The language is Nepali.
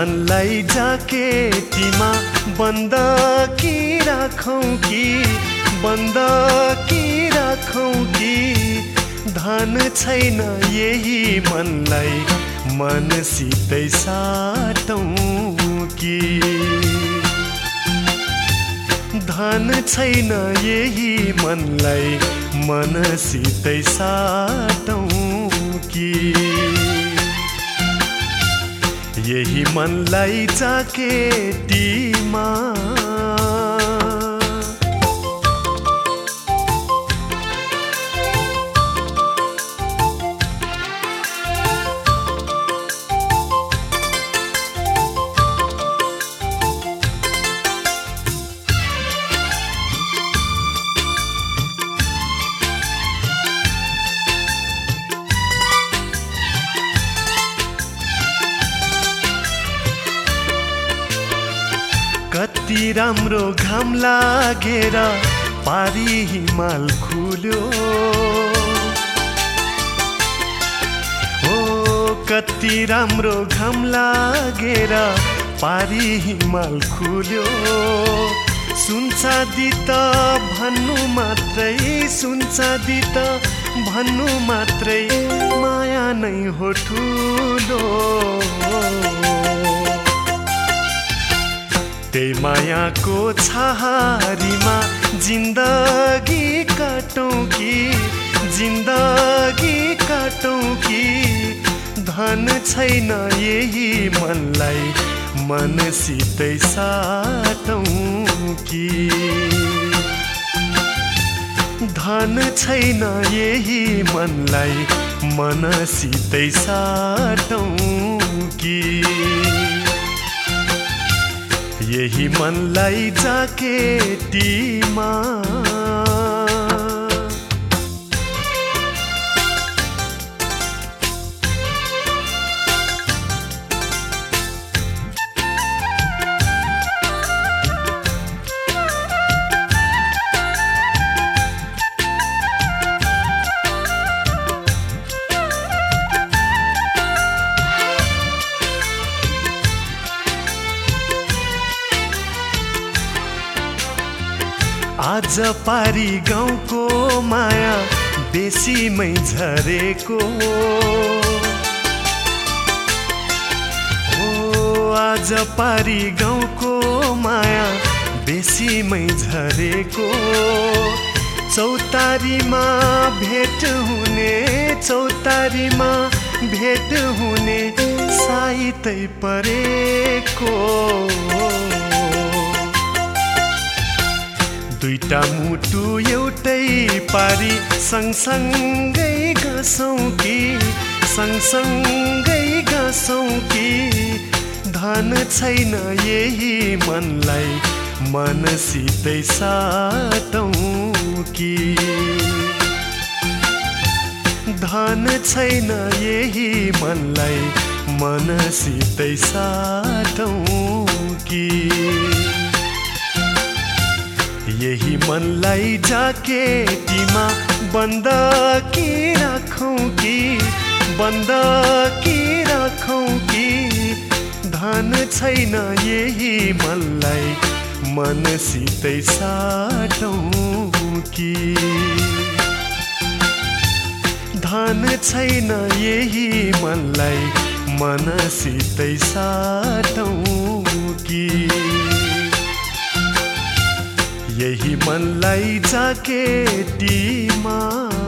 मनलाई जाकेटीमा बन्द कि राखौँ कि बन्द कि राखौँ कि धन छैन यही मनलाई मनसितै साटौँ कि धन छैन यही मनलाई मनसितै साटौँ कि यही मनलाई जाकेटीमा कति राम्रो घाम लागेर पारी हिमाल खुल्यो कति राम्रो घाम लागेर पारी हिमाल खुल्यो सुनचाँदी त भन्नु मात्रै सुनचाँदी त भन्नु मात्रै माया नै हो ठुलो त्यही मायाको छहारीमा जिन्दगी काटौँ कि जिन्दगी काटौँ कि धन छैन यही मनलाई मनसितै साटौँ कि धन छैन यही मनलाई मनसितै साटौँ कि यही मनलाई जाकेटीमा आज पारी गाउँको माया बेसीमै झरेको आज पारी गाउँको माया बेसीमै झरेको चौतारीमा भेट हुने चौतारीमा भेट हुने साइतै परेको दुईटा मुटु एउटै पारी सँगसँगै घसौँ कि सँगसँगै घसौँ कि धन छैन यही मनलाई मनसितै साटौँ कि धन छैन यही मनलाई मनसितै साटौँ कि यही मनलाई जाकेटीमा बन्द कि राखौँ कि बन्द कि राखौँ कि धन छैन यही मनलाई मनसितै साटौँ कि धन छैन यही मनलाई मनसितै साटौँ कि यही मनलाई जाकेटीमा